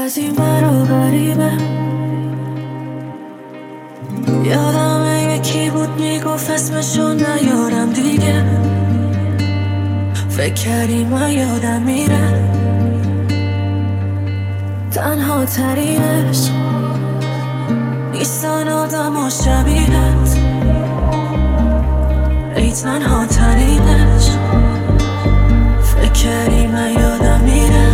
بعضی مرا غریبه یادم یکی بود میگفت اسمشو نیارم دیگه. فکر کردی من یادم میره تنها ترینش نیستن آدم و شبیهت ای تنها ترینش فکر کردی من یادم میره.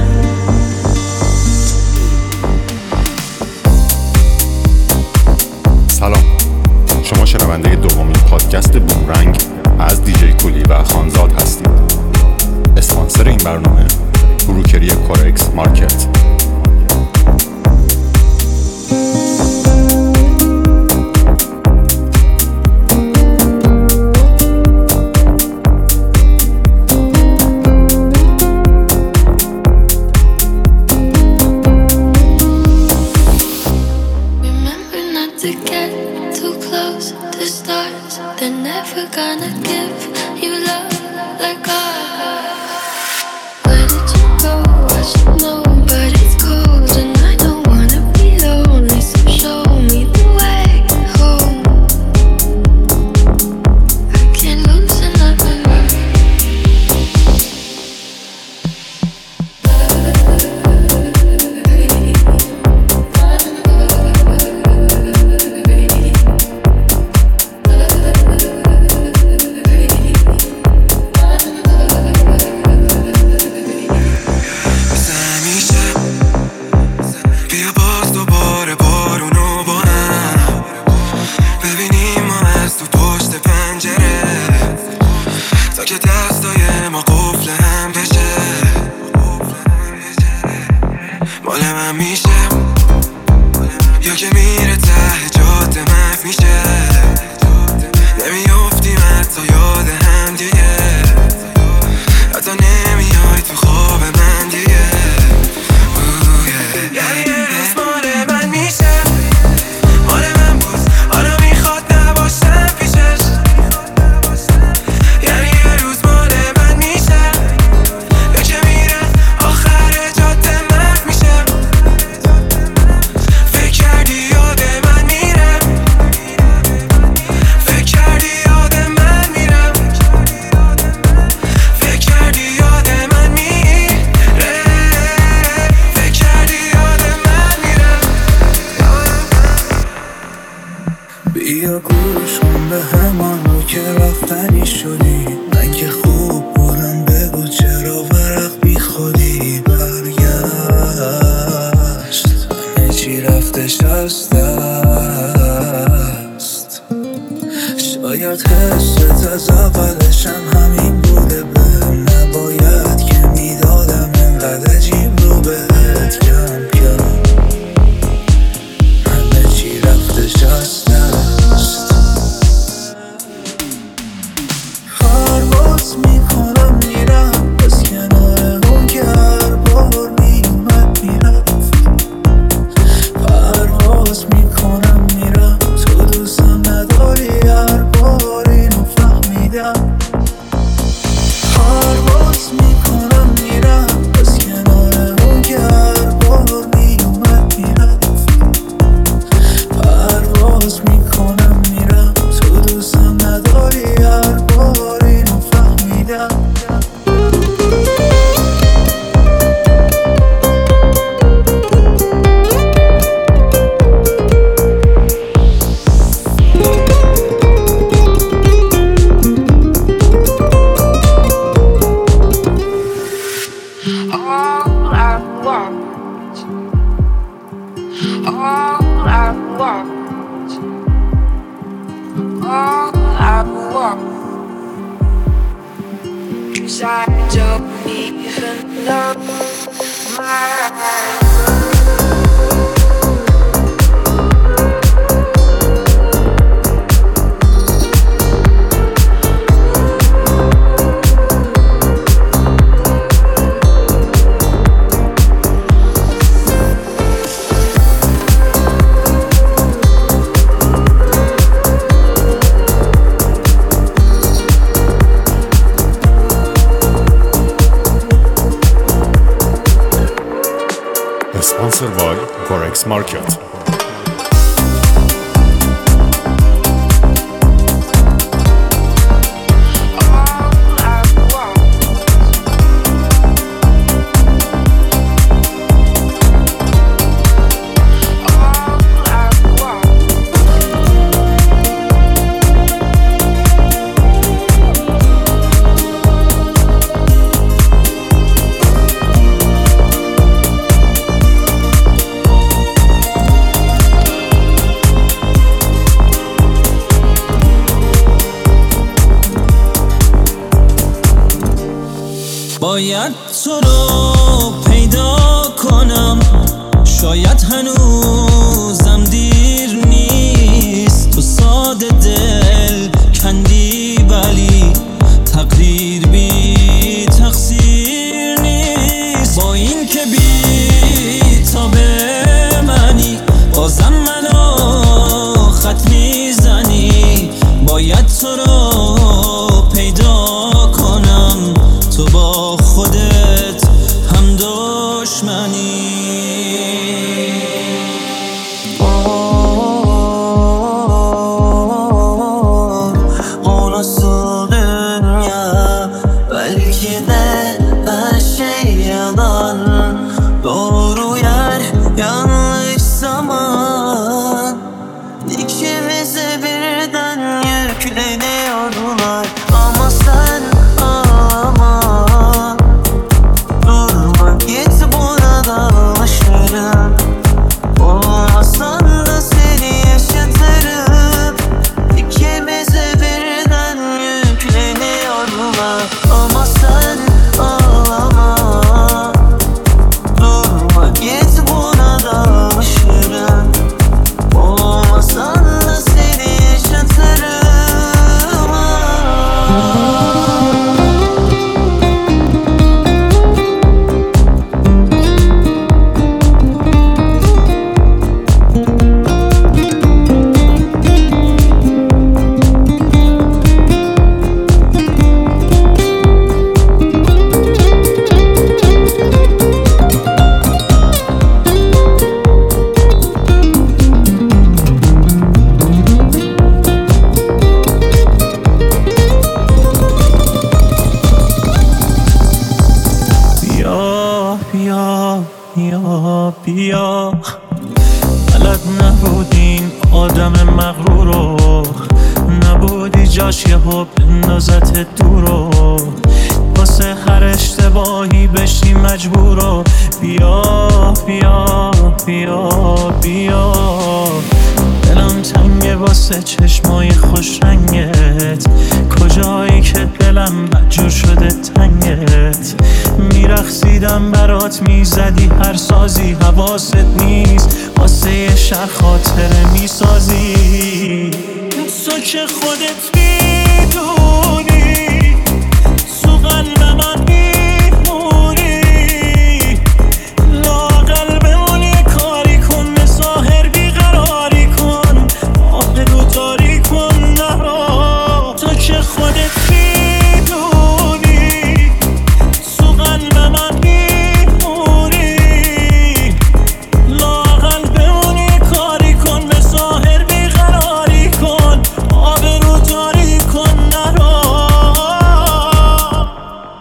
سلام، شما شنونده دومین پادکست بومرنگ از دیجی کولی و خانزاد هستید. اسپانسر این برنامه بروکری کورکس مارکت. بیا گوش کن به همانو که رفتنی شدی. من که خوب بودم بگو چرا ورق بی خودی برگشت. همه چی رفتش از دست. شاید حست از اولش هم همین بوده. بهم نباید که میدادم انقدر عجیب رو بهت کم کم. همه چی رفتش از دست. پرواز میکنم میرم از کنار اون که هر بار میومد میرفت. پرواز میکنم میرم تو دوستم نداری هر بار اینو فهمیدم. پرواز میکنم میرم از کنار اون که هر بار میومد میرفت. پرواز میکنم میرم تو دوستم نداری هر بار اینو فهمیدم. I don't even know my اسپانسر بای کورکس مارکت. باید تو رو پیدا کنم، شاید هنوزم دیر نیست. تو ساده دل کندی ولی تقدیر بی تقصیر نیست. با این که بی تا به منی بازم منو خط میزنی. باید تو رو پیدا کنم، تو با خودت هم دشمنی. Orası dünya, belki de her şey yalan. Doğru yer, yanlış zaman. İkimize birden yükleniyorlar. Ama sen ağlama, durma git, burada alışırım. Olmasan da seni yaşatırım. İkimize birden yükleniyorlar. Ama sen ağlama, durma git, burada alışırım. Olmasan da seni yaşatırım. بیا بلد نبودین آدم مغرورو، نبودی جاش یه حب اندازت دورو. واسه هر اشتباهی بشی مجبورو. بیا بیا بیا بیا، دلم تنگه واسه چشمای خوش رنگت. کجایی که دلم بدجور شده تنگت. میرقصیدم برات، میزدی هر سازی، حواست نیست واسه یه شهر خاطره میسازی. تو که خودت میدونی تو قلب من میمونی. لااقل بمون یه کاری کن، به ظاهر بیقراری کن، آبرو داری کن نرا. تو که خودت میدونی تو قلب من میمونی. لااقل بمون یه کاری کن، به ظاهر بیقراری کن، آبرو داری کن نرا.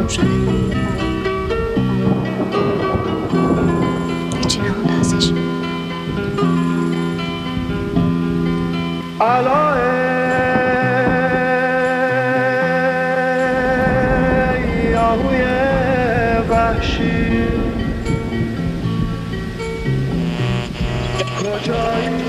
تمام شده. هیچی نمونده ازش. یاهوی وحشی کجایی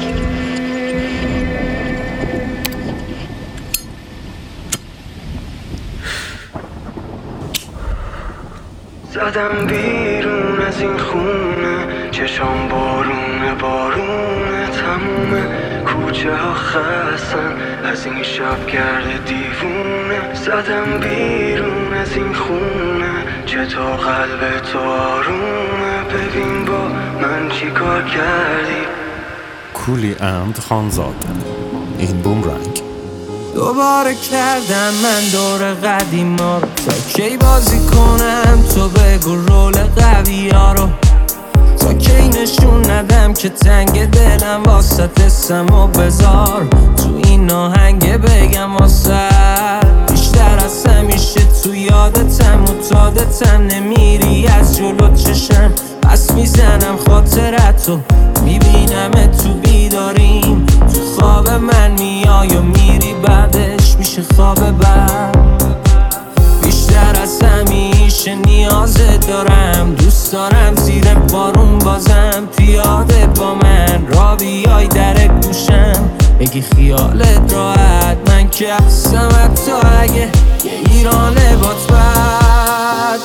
زدم بیرون از این خونه، چشام بارونه بارونه، تمومه کوچه ها خستن از این شب گرد دیوونه. زدم بیرون از این خونه، چطور قلب تو آرومه، ببین با من چی کار کردی. کولی اند خانزاد، این بومرنگ. دوباره کردم من دور قدیما رو، تا کی بازی کنم تو بگو رول قوی ها رو، تا کی نشون ندم که تنگ دلم واسه سمو بذار تو این آهنگ بگم واسه بیشتر از همیشه تو یادتم متادتم، نمیری از جلو چشم پس میزنم خاطرتو، میبینم تو بیداریم تو خواب من میای و میری بعدش میشه خواب بد. بیشتر از همیشه نیازت دارم، دوست دارم زیر بارون بازم پیاده با من را بیای در گوشم بگی خیالت راحت، من که هستم حتی اگه یه ایرانه بات بد.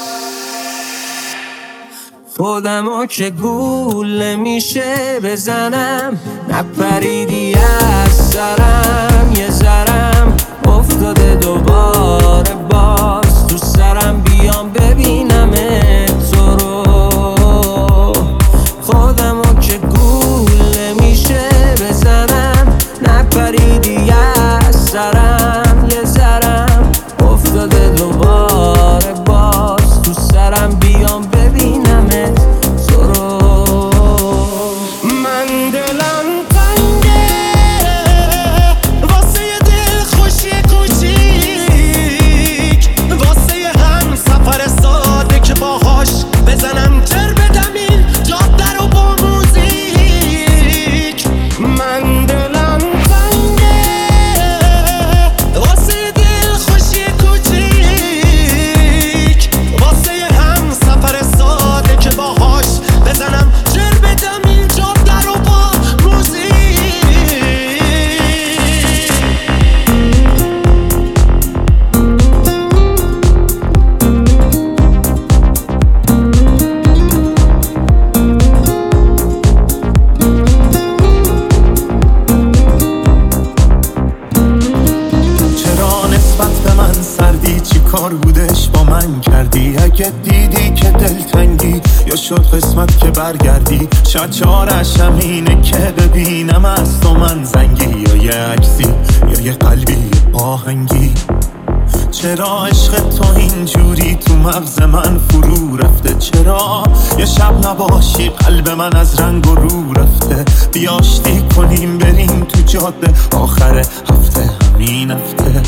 خودمو که گول میشه بزنم، نپریدی از سرم یه ذرم افتاده دوباره باز تو سرم، بیام ببینم تو رو. خودمو که گول میشه بزنم، نپریدی از سرم یه ذرم افتاده دوباره باز تو سرم، بیام ببینم تو رو. من دلم تنگه واسه یه دل خوشی کوچیک، واسه یه هم سفر ساده که باهاش بزنم جر بدم این جاده رو با موزیک. من دلم تنگه واسه یه دل خوشی کوچیک، واسه یه هم سفر ساده که باهاش بزنم جر بدم این جاده رو با موزیک. چرا نسبت به من سردی، چی کار بودش با من کردی؟ اگه دیدی که دلتنگی یا شد قسمت که برگردی، شاید چارش همینه که ببینم از تو من زنگی، یا یه عکسی یا یه قلبی آهنگی. چرا عشق تو اینجوری تو مغز من فرو رفته؟ چرا یه شب نباشی قلب من از رنگ و رو رفته؟ بیا آشتی کنیم بریم تو جاده آخر هفته، همین هفته.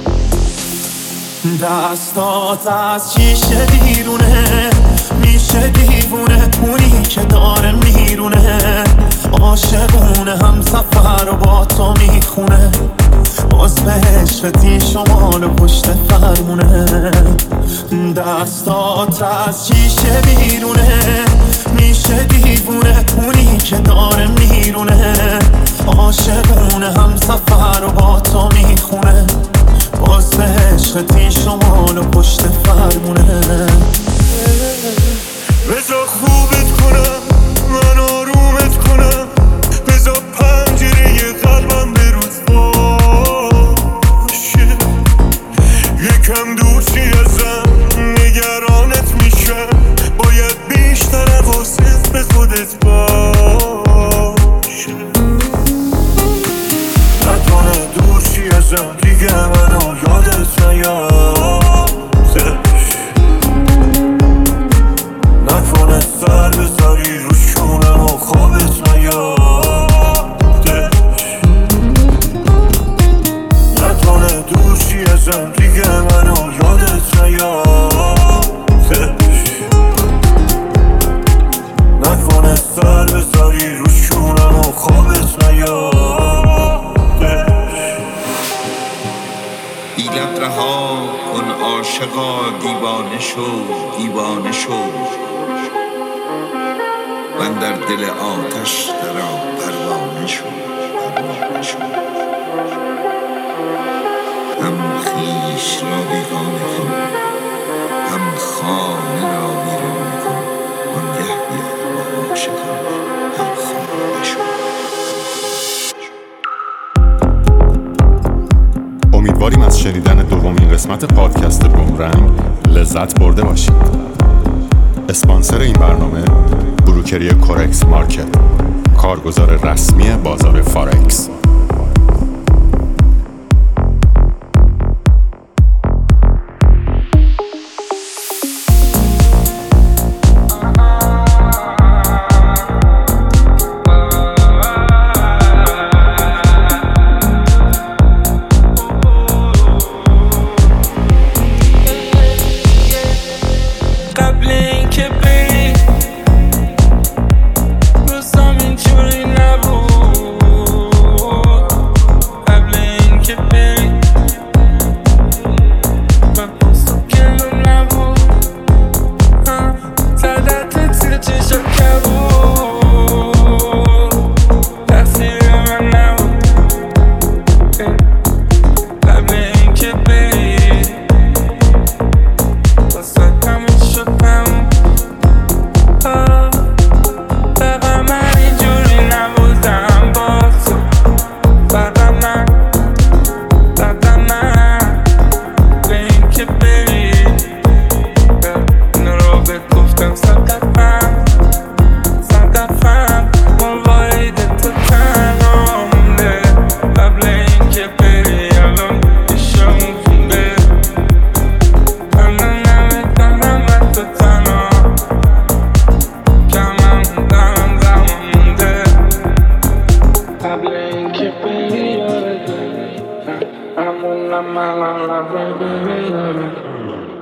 دستات از شیشه بیرونه میشه دیوونه، اونی که داره میرونه عاشقونه، هم سفر رو با تو میخونه، باز به عشقتی شمال و پشت فرمونه. دستات از شیشه بیرونه میشه دیوونه، اونی که داره میرونه عاشقونه، هم سفر رو با تو میخونه، باز به عشقتی شمال و پشت فرمونه. بذار خوبت کنم من آرومت کنم، بذار پنجره قلبم به روز باشه، یکم دور چی ازم نگرانت میشم، باید بیشتر حواست به خودت باشه. نکنه دور چی ازم دیگه منو یادت نیادش، نکنه سر بذاری رو شونم و خوابت نیادش، نکنه دور چی ازم دیگه منو یادت نیادش. حیلت رها کن عاشقا، دیوانه شو دیوانه شو. من در دل آتش درآ پروانه شو پروانه شو. هم خویش را بیگانه کن، هم خانه را ویرانه کن. آنگه بیا با عاشقان هم خانه شو. امیدواریم از شنیدن دومین قسمت پادکست بومرنگ لذت برده باشید. اسپانسر این برنامه بروکری کورکس مارکت، کارگزار رسمی بازار فارکس. I'm